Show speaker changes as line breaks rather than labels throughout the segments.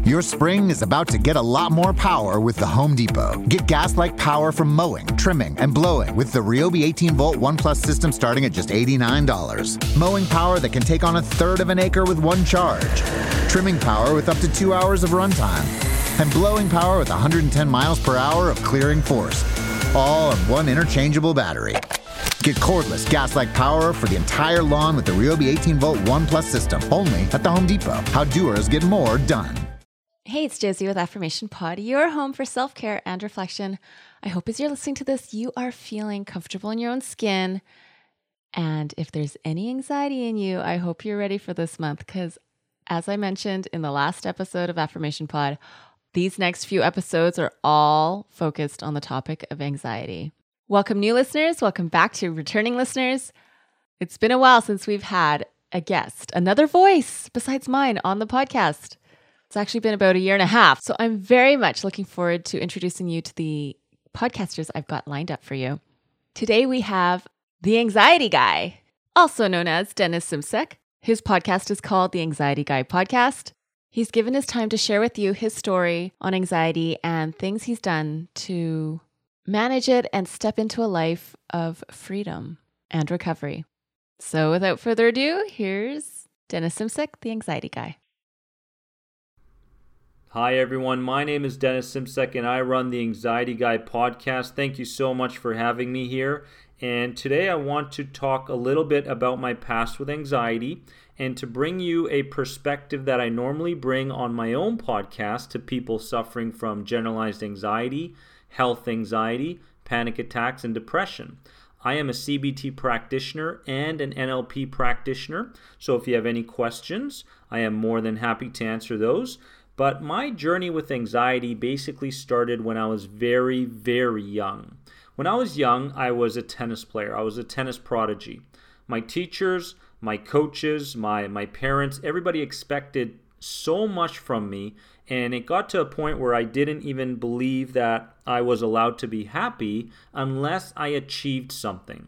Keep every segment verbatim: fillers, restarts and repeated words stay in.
Your spring is about to get a lot more power with the Home Depot. Get gas-like power from mowing, trimming, and blowing with the Ryobi eighteen volt One Plus system starting at just eighty-nine dollars. Mowing power that can take on a third of an acre with one charge. Trimming power with up to two hours of runtime. And blowing power with one hundred ten miles per hour of clearing force. All on one interchangeable battery. Get cordless, gas-like power for the entire lawn with the Ryobi eighteen volt One Plus system, only at the Home Depot. How doers get more done.
Hey, it's Josie with Affirmation Pod, your home for self-care and reflection. I hope as you're listening to this, you are feeling comfortable in your own skin. And if there's any anxiety in you, I hope you're ready for this month because, as I mentioned in the last episode of Affirmation Pod, these next few episodes are all focused on the topic of anxiety. Welcome, new listeners. Welcome back to returning listeners. It's been a while since we've had a guest, another voice besides mine on the podcast. It's actually been about a year and a half. So I'm very much looking forward to introducing you to the podcasters I've got lined up for you. Today we have the Anxiety Guy, also known as Dennis Simsek. His podcast is called the Anxiety Guy Podcast. He's given his time to share with you his story on anxiety and things he's done to manage it and step into a life of freedom and recovery. So without further ado, here's Dennis Simsek, the Anxiety Guy.
Hi everyone, my name is Dennis Simsek and I run the Anxiety Guy podcast. Thank you so much for having me here. And today I want to talk a little bit about my past with anxiety and to bring you a perspective that I normally bring on my own podcast to people suffering from generalized anxiety, health anxiety, panic attacks, and depression. I am a C B T practitioner and an N L P practitioner, so if you have any questions, I am more than happy to answer those. But my journey with anxiety basically started when I was very, very young. When I was young, I was a tennis player. I was a tennis prodigy. My teachers, my coaches, my, my parents, everybody expected so much from me, and it got to a point where I didn't even believe that I was allowed to be happy unless I achieved something.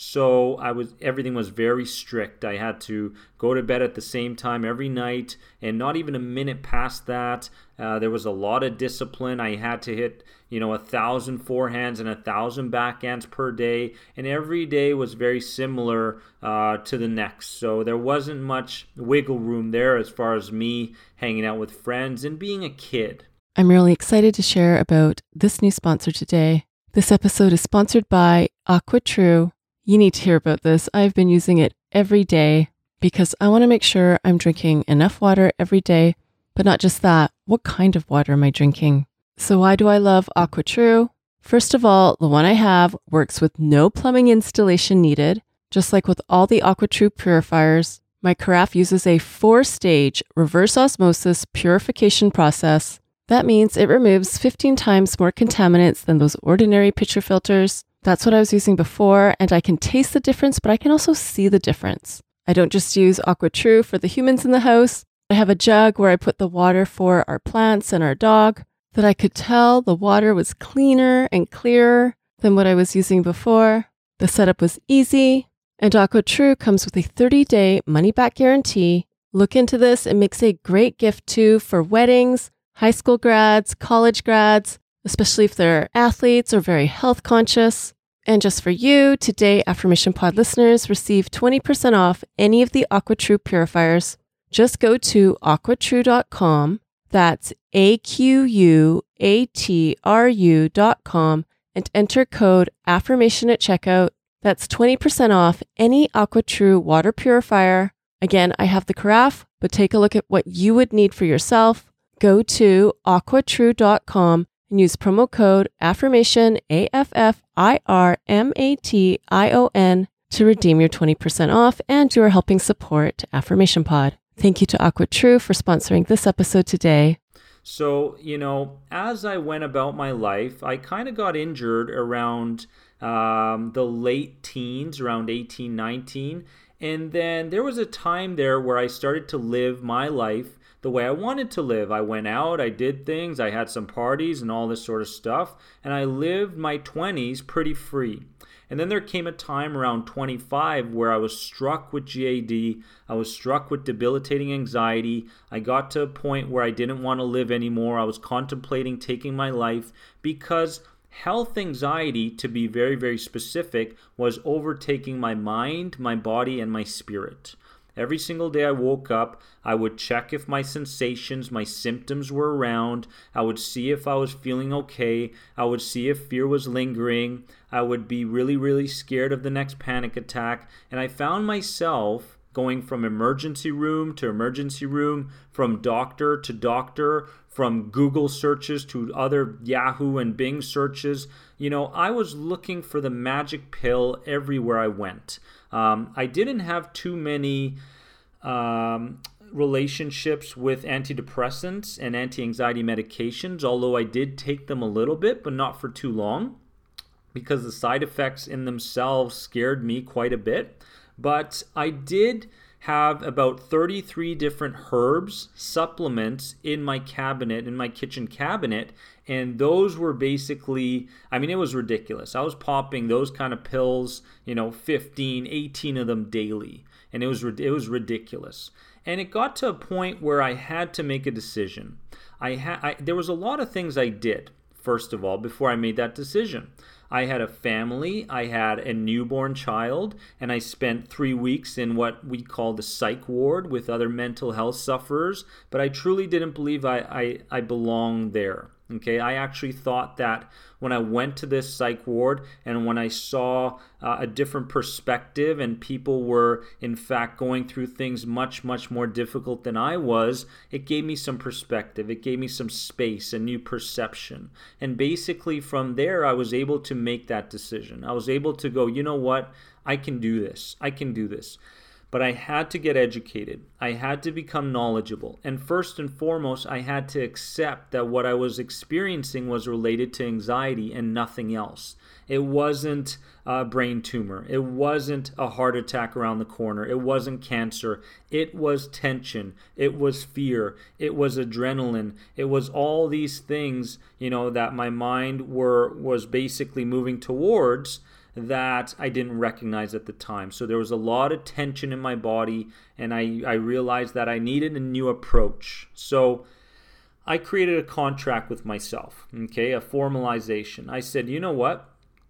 So I was everything was very strict. I had to go to bed at the same time every night, and not even a minute past that. Uh, there was a lot of discipline. I had to hit, you know, a thousand forehands and a thousand backhands per day, and every day was very similar uh, to the next. So there wasn't much wiggle room there as far as me hanging out with friends and being a kid.
I'm really excited to share about this new sponsor today. This episode is sponsored by AquaTrue. You need to hear about this. I've been using it every day because I want to make sure I'm drinking enough water every day, but not just that. What kind of water am I drinking? So why do I love AquaTrue? First of all, the one I have works with no plumbing installation needed. Just like with all the AquaTrue purifiers, my carafe uses a four-stage reverse osmosis purification process. That means it removes fifteen times more contaminants than those ordinary pitcher filters. That's what I was using before, and I can taste the difference, but I can also see the difference. I don't just use AquaTrue for the humans in the house. I have a jug where I put the water for our plants and our dog, that I could tell the water was cleaner and clearer than what I was using before. The setup was easy, and AquaTrue comes with a thirty-day money-back guarantee. Look into this. It makes a great gift too for weddings, high school grads, college grads, especially if they're athletes or very health conscious. And just for you, today Affirmation Pod listeners receive twenty percent off any of the AquaTrue purifiers. Just go to aqua true dot com, that's A Q U A T R U dot com, and enter code AFFIRMATION at checkout. That's twenty percent off any AquaTrue water purifier. Again, I have the carafe, but take a look at what you would need for yourself. Go to aqua true dot com and use promo code AFFIRMATION, A F F I R M A T I O N, to redeem your twenty percent off, and you are helping support Affirmation Pod. Thank you to AquaTrue for sponsoring this episode today.
So, you know, as I went about my life, I kind of got injured around um, the late teens, around eighteen, nineteen. And then there was a time there where I started to live my life the way I wanted to live. I went out, I did things, I had some parties and all this sort of stuff, and I lived my twenties pretty free. And then there came a time around twenty-five where I was struck with G A D. I was struck with debilitating anxiety. I got to a point where I didn't want to live anymore. I was contemplating taking my life because health anxiety, to be very, very specific, was overtaking my mind, my body, and my spirit. Every single day I woke up, I would check if my sensations, my symptoms were around. I would see if I was feeling okay. I would see if fear was lingering. I would be really, really scared of the next panic attack. And I found myself going from emergency room to emergency room, from doctor to doctor, from Google searches to other Yahoo and Bing searches. You know, I was looking for the magic pill everywhere I went. Um, I didn't have too many um, relationships with antidepressants and anti-anxiety medications, although I did take them a little bit, but not for too long, because the side effects in themselves scared me quite a bit. But I did have about thirty-three different herbs, supplements in my cabinet, in my kitchen cabinet, and those were basically, I mean, it was ridiculous. I was popping those kind of pills, you know, fifteen, eighteen of them daily, and it was it was ridiculous. And it got to a point where I had to make a decision. I had I, there was a lot of things I did, first of all, before I made that decision. I had a family, I had a newborn child, and I spent three weeks in what we call the psych ward with other mental health sufferers, but I truly didn't believe I, I, I belonged there. Okay, I actually thought that when I went to this psych ward and when I saw uh, a different perspective and people were in fact going through things much, much more difficult than I was, it gave me some perspective. It gave me some space, a new perception. And basically from there, I was able to make that decision. I was able to go, you know what, I can do this. I can do this. But I had to get educated. I had to become knowledgeable. And first and foremost, I had to accept that what I was experiencing was related to anxiety and nothing else. It wasn't a brain tumor. It wasn't a heart attack around the corner. It wasn't cancer. It was tension. It was fear. It was adrenaline. It was all these things, you know, that my mind were was basically moving towards that I didn't recognize at the time. So there was a lot of tension in my body, and I, I realized that I needed a new approach. So I created a contract with myself, okay, a formalization. I said, you know what?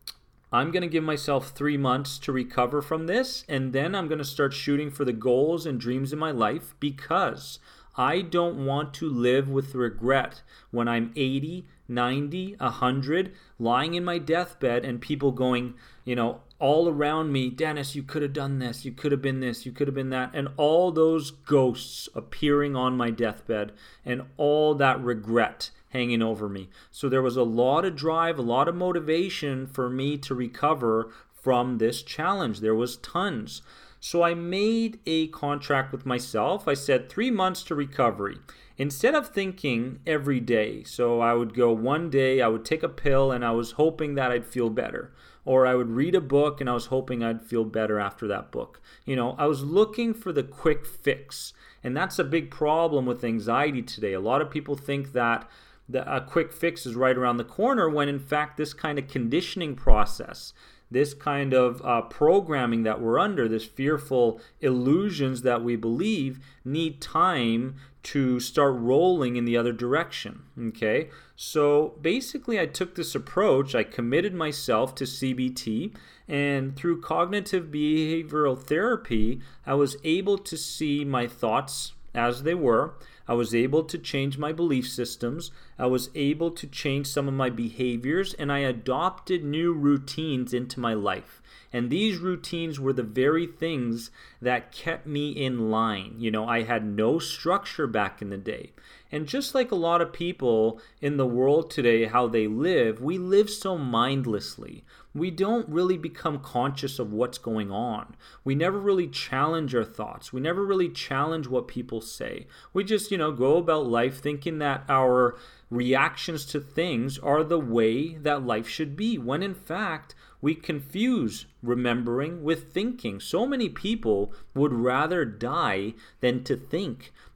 I'm going to give myself three months to recover from this, and then I'm going to start shooting for the goals and dreams in my life, because I don't want to live with regret when I'm eighty, ninety, one hundred, lying in my deathbed and people going, you know, all around me, Dennis, you could have done this, you could have been this, you could have been that, and all those ghosts appearing on my deathbed and all that regret hanging over me. So there was a lot of drive, a lot of motivation for me to recover from this challenge. There was tons. So I made a contract with myself. I said three months to recovery. Instead of thinking every day, so I would go one day, I would take a pill and I was hoping that I'd feel better. Or I would read a book and I was hoping I'd feel better after that book. You know, I was looking for the quick fix. And that's a big problem with anxiety today. A lot of people think that the, a quick fix is right around the corner, when in fact this kind of conditioning process, this kind of uh, programming that we're under, this fearful illusions that we believe, need time to start rolling in the other direction, okay? So basically I took this approach, I committed myself to C B T, and through cognitive behavioral therapy, I was able to see my thoughts as they were. I was able to change my belief systems. I was able to change some of my behaviors, and I adopted new routines into my life. And these routines were the very things that kept me in line. You know, I had no structure back in the day. And just like a lot of people in the world today, how they live, we live so mindlessly. We don't really become conscious of what's going on. We never really challenge our thoughts. We never really challenge what people say. We just, you know, go about life thinking that our reactions to things are the way that life should be, when in fact, we confuse remembering with thinking. So many people would rather die than to think.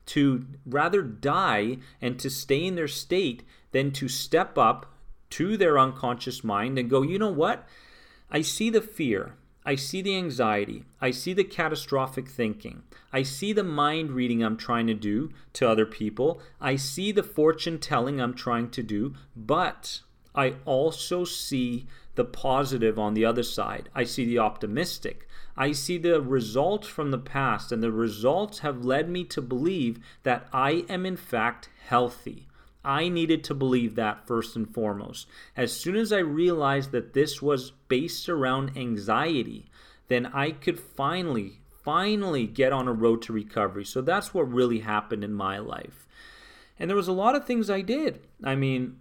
to rather die and to stay in their state than to step up to their unconscious mind and go, you know what? I see the fear. I see the anxiety. I see the catastrophic thinking. I see the mind reading I'm trying to do to other people. I see the fortune telling I'm trying to do, but I also see the positive on the other side. I see the optimistic. I see the results from the past, and the results have led me to believe that I am in fact healthy. I needed to believe that first and foremost. As soon as I realized that this was based around anxiety, then I could finally, finally get on a road to recovery. So that's what really happened in my life. And there was a lot of things I did. I mean,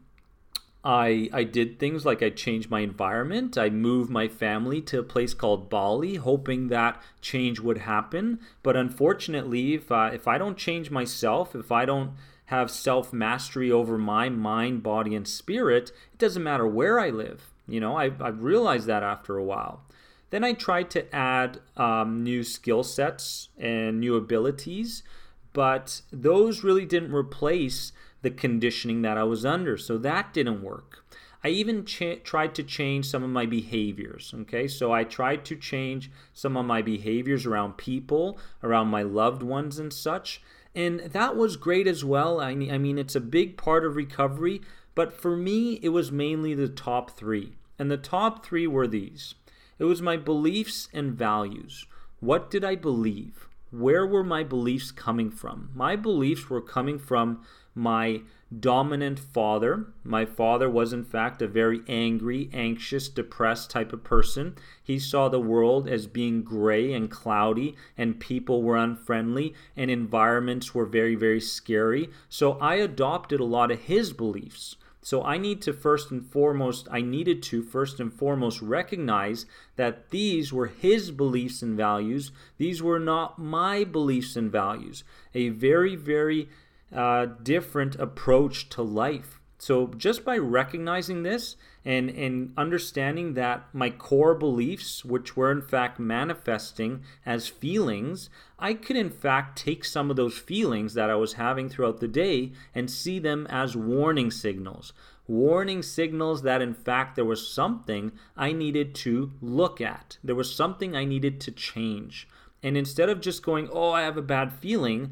I I did things like I changed my environment. I moved my family to a place called Bali, hoping that change would happen. But unfortunately, if I, if I don't change myself, if I don't have self-mastery over my mind, body, and spirit, it doesn't matter where I live. You know, I, I've realized that after a while. Then I tried to add um, new skill sets and new abilities, but those really didn't replace the conditioning that I was under, so that didn't work. I even ch- tried to change some of my behaviors, okay? So I tried to change some of my behaviors around people, around my loved ones and such, and that was great as well. I mean, I mean, it's a big part of recovery, but for me, it was mainly the top three. And the top three were these. It was my beliefs and values. What did I believe? Where were my beliefs coming from? My beliefs were coming from my dominant father. My father was in fact a very angry, anxious, depressed type of person. He saw the world as being gray and cloudy, and people were unfriendly, and environments were very, very scary. So I adopted a lot of his beliefs. So I need to first and foremost, I needed to first and foremost recognize that these were his beliefs and values. These were not my beliefs and values. A very, very uh, different approach to life. So just by recognizing this and, and understanding that my core beliefs, which were in fact manifesting as feelings, I could in fact take some of those feelings that I was having throughout the day and see them as warning signals. Warning signals that in fact there was something I needed to look at. There was something I needed to change. And instead of just going, oh, I have a bad feeling,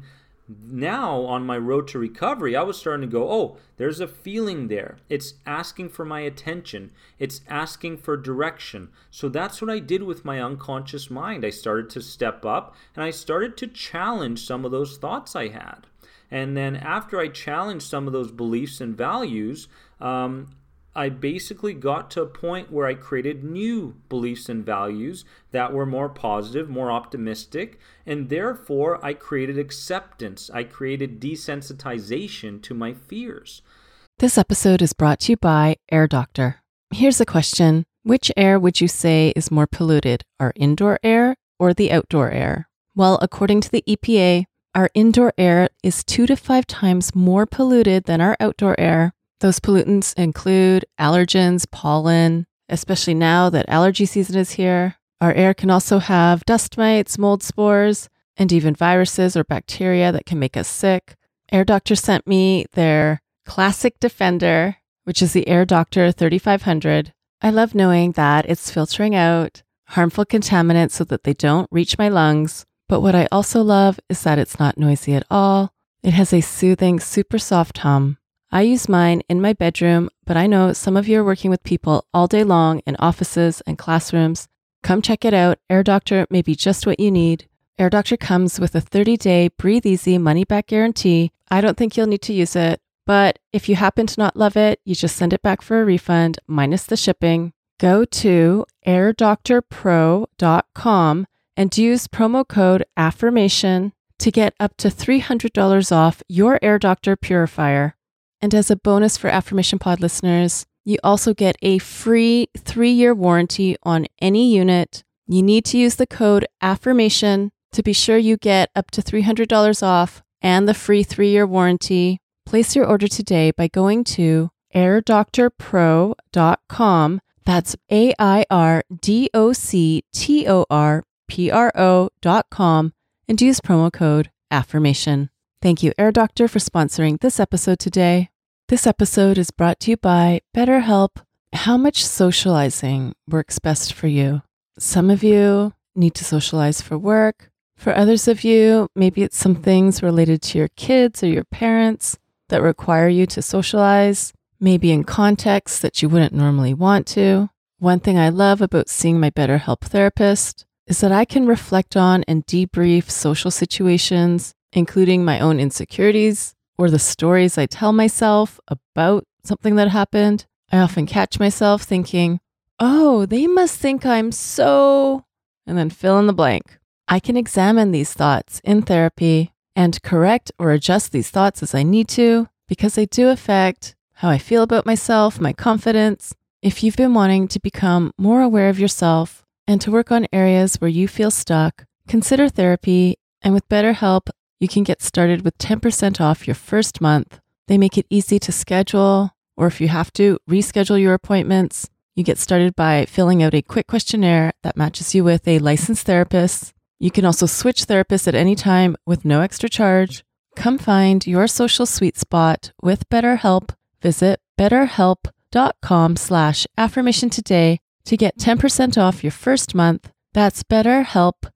now on my road to recovery, I was starting to go, oh, there's a feeling there. It's asking for my attention. It's asking for direction. So that's what I did with my unconscious mind. I started to step up and I started to challenge some of those thoughts I had. And then after I challenged some of those beliefs and values, um, I basically got to a point where I created new beliefs and values that were more positive, more optimistic, and therefore I created acceptance. I created desensitization to my fears.
This episode is brought to you by Air Doctor. Here's a question. Which air would you say is more polluted, our indoor air or the outdoor air? Well, according to the E P A, our indoor air is two to five times more polluted than our outdoor air. Those pollutants include allergens, pollen, especially now that allergy season is here. Our air can also have dust mites, mold spores, and even viruses or bacteria that can make us sick. Air Doctor sent me their Classic Defender, which is the Air Doctor thirty-five hundred. I love knowing that it's filtering out harmful contaminants so that they don't reach my lungs. But what I also love is that it's not noisy at all. It has a soothing, super soft hum. I use mine in my bedroom, but I know some of you are working with people all day long in offices and classrooms. Come check it out. Air Doctor may be just what you need. Air Doctor comes with a thirty-day breathe easy money-back guarantee. I don't think you'll need to use it, but if you happen to not love it, you just send it back for a refund, minus the shipping. Go to air doctor pro dot com and use promo code AFFIRMATION to get up to three hundred dollars off your Air Doctor purifier. And as a bonus for Affirmation Pod listeners, you also get a free three-year warranty on any unit. You need to use the code AFFIRMATION to be sure you get up to three hundred dollars off and the free three-year warranty. Place your order today by going to air doctor pro dot com. That's A I R D O C T O R P R O dot com and use promo code AFFIRMATION. Thank you, Air Doctor, for sponsoring this episode today. This episode is brought to you by BetterHelp. How much socializing works best for you? Some of you need to socialize for work. For others of you, maybe it's some things related to your kids or your parents that require you to socialize, maybe in contexts that you wouldn't normally want to. One thing I love about seeing my BetterHelp therapist is that I can reflect on and debrief social situations, including my own insecurities or the stories I tell myself about something that happened. I often catch myself thinking, oh, they must think I'm so, and then fill in the blank. I can examine these thoughts in therapy and correct or adjust these thoughts as I need to, because they do affect how I feel about myself, my confidence. If you've been wanting to become more aware of yourself and to work on areas where you feel stuck, consider therapy. And with BetterHelp, you can get started with ten percent off your first month. They make it easy to schedule, or if you have to, reschedule your appointments. You get started by filling out a quick questionnaire that matches you with a licensed therapist. You can also switch therapists at any time with no extra charge. Come find your social sweet spot with BetterHelp. Visit betterhelp.com slash affirmation today to get ten percent off your first month. That's BetterHelp,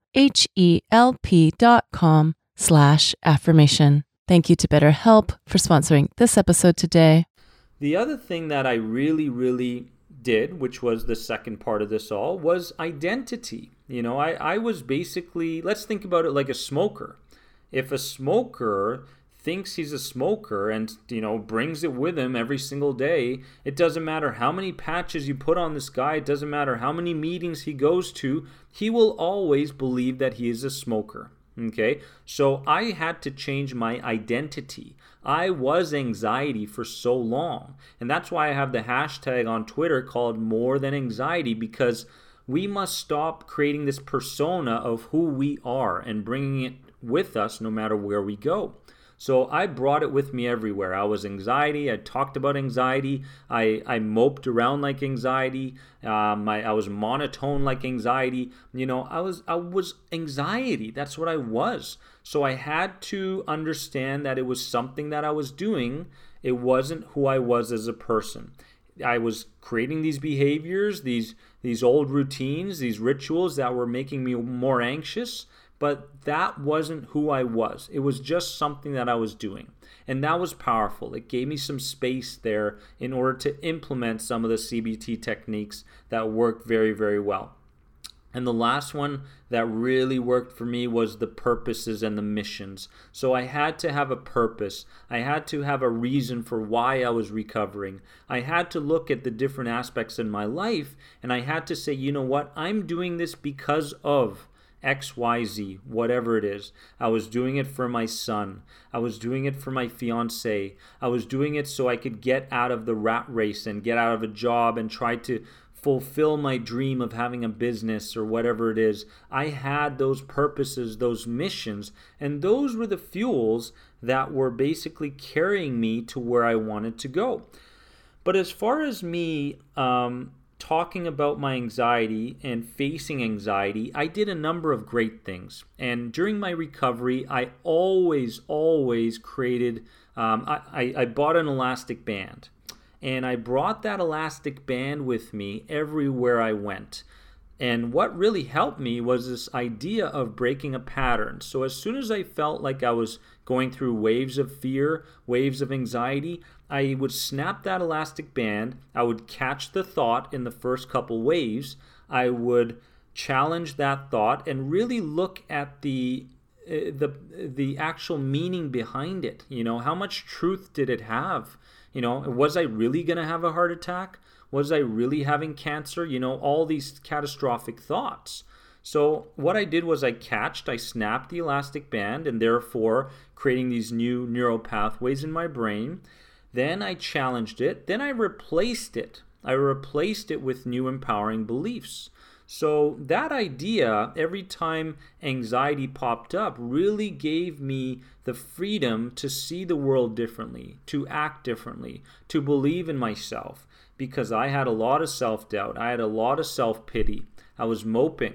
H-E-L-P dot com slash affirmation. Thank you to BetterHelp for sponsoring this episode today.
The other thing that I really, really did, which was the second part of this all, was identity. You know, I, I was basically, let's think about it like a smoker. If a smoker thinks he's a smoker and, you know, brings it with him every single day, it doesn't matter how many patches you put on this guy, it doesn't matter how many meetings he goes to, he will always believe that he is a smoker. Okay, so I had to change my identity. I was anxiety for so long. And that's why I have the hashtag on Twitter called More Than Anxiety, because we must stop creating this persona of who we are and bringing it with us no matter where we go. So I brought it with me everywhere. I was anxiety. I talked about anxiety. I, I moped around like anxiety. Um, I, I was monotone like anxiety. You know, I was I was anxiety. That's what I was. So I had to understand that it was something that I was doing. It wasn't who I was as a person. I was creating these behaviors, these these old routines, these rituals that were making me more anxious. But that wasn't who I was. It was just something that I was doing. And that was powerful. It gave me some space there in order to implement some of the C B T techniques that worked very, very well. And the last one that really worked for me was the purposes and the missions. So I had to have a purpose. I had to have a reason for why I was recovering. I had to look at the different aspects in my life, and I had to say, you know what, I'm doing this because of X Y Z, whatever it is. I was doing it for my son. I was doing it for my fiance. I was doing it so I could get out of the rat race and get out of a job and try to fulfill my dream of having a business or whatever it is. I had those purposes, those missions, and those were the fuels that were basically carrying me to where I wanted to go. But as far as me um, talking about my anxiety and facing anxiety, I did a number of great things. And during my recovery, I always, always created, um, I, I, I bought an elastic band. And I brought that elastic band with me everywhere I went. And what really helped me was this idea of breaking a pattern. So as soon as I felt like I was going through waves of fear, waves of anxiety, I would snap that elastic band. I would catch the thought in the first couple waves. I would challenge that thought and really look at the uh, the the actual meaning behind it. You know, how much truth did it have? You know, was I really going to have a heart attack? Was I really having cancer? You know, all these catastrophic thoughts. So what I did was I catched, I snapped the elastic band, and therefore creating these new neural pathways in my brain. Then I challenged it. Then I replaced it. I replaced it with new empowering beliefs. So that idea, every time anxiety popped up, really gave me the freedom to see the world differently, to act differently, to believe in myself, because I had a lot of self-doubt. I had a lot of self-pity. I was moping.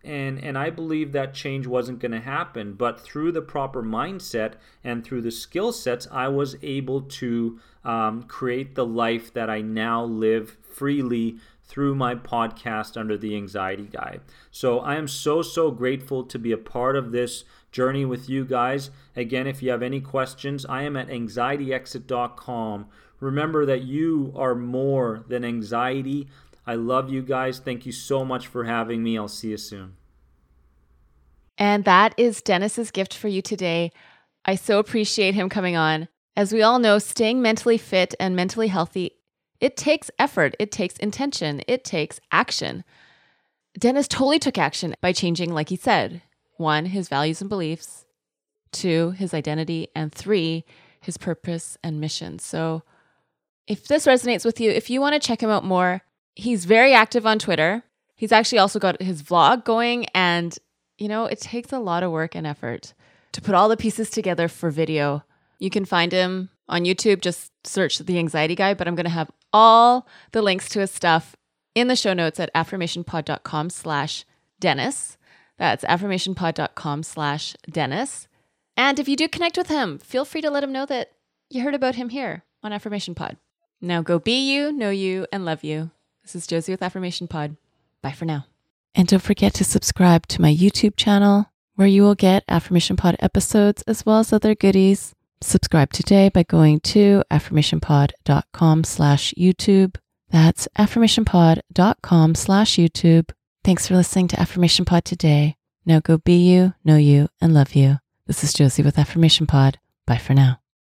And, and I believed that change wasn't going to happen. But through the proper mindset and through the skill sets, I was able to um, create the life that I now live freely through my podcast under The Anxiety Guy. So I am so, so grateful to be a part of this journey with you guys. Again, if you have any questions, I am at anxiety exit dot com. Remember that you are more than anxiety. I love you guys. Thank you so much for having me. I'll see you soon.
And that is Dennis's gift for you today. I so appreciate him coming on. As we all know, staying mentally fit and mentally healthy, it takes effort, it takes intention, it takes action. Dennis totally took action by changing, like he said, one, his values and beliefs, two, his identity, and three, his purpose and mission. So if this resonates with you, if you want to check him out more, he's very active on Twitter. He's actually also got his vlog going, and you know, it takes a lot of work and effort to put all the pieces together for video. You can find him on YouTube, just search The Anxiety Guy, but I'm going to have all the links to his stuff in the show notes at affirmationpod.com slash Dennis. That's affirmationpod.com slash Dennis. And if you do connect with him, feel free to let him know that you heard about him here on Affirmation Pod. Now go be you, know you, and love you. This is Josie with Affirmation Pod. Bye for now. And don't forget to subscribe to my YouTube channel, where you will get Affirmation Pod episodes as well as other goodies. Subscribe today by going to affirmationpod.com slash YouTube. That's affirmationpod.com slash YouTube. Thanks for listening to Affirmation Pod today. Now go be you, know you, and love you. This is Josie with Affirmation Pod. Bye for now.